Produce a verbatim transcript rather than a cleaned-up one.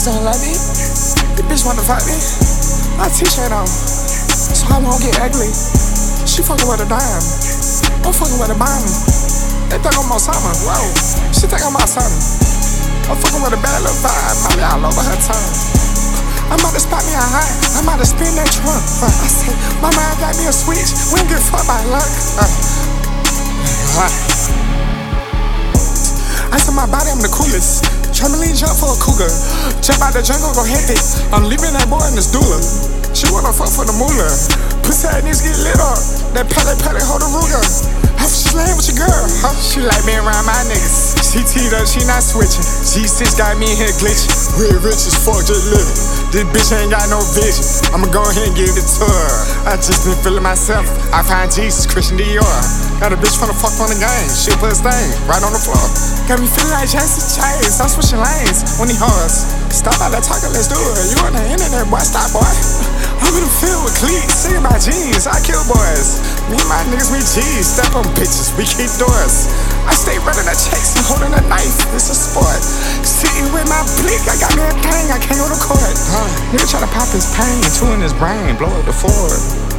still like me. This bitch wanna fight me. My t-shirt on, so I won't get ugly. She fucking with a dime, I'm fucking with a bomb. They think I'm on something, whoa. She think I'm on something. I'm fucking with a bad little vibe, mommy all over her tongue. I'm about to spot me a high, I'm about to spin that trunk. Uh, I say, my mind got me a switch, we don't get fucked by luck. Uh, uh. I said my body, I'm the coolest. Trampoline jump for a cougar. Jump out the jungle, go hectic. I'm leaving that boy in this doula. She wanna fuck for the moolah. Pussy ass niggas get lit up. That pellet pellet hold a Ruger. How she laying with your girl? Huh? She like being around my niggas. She teed up, she not switching. G six got me in here glitching. Real rich as fuck, just living. This bitch ain't got no vision. I'ma go ahead and give it to her. I just been feeling myself. I find Jesus, Christian Dior. Got a bitch finna fuck on the game. She'll put his thing right on the floor. Got me feeling like Jesse Chase. I'm switching lanes when he hars. Stop out that talking, let's do it. You on the internet, boy, stop, boy. I'm in the field with cleats, singing my jeans. I kill boys. Me and my niggas, we G's. Step on bitches, we keep doors. I stay running the checks and holding a knife. It's a sport. Sitting with my blick, I got me a thing. I can't go to court. Huh. Nigga try to pop his pain, two in his brain, blow up the Ford.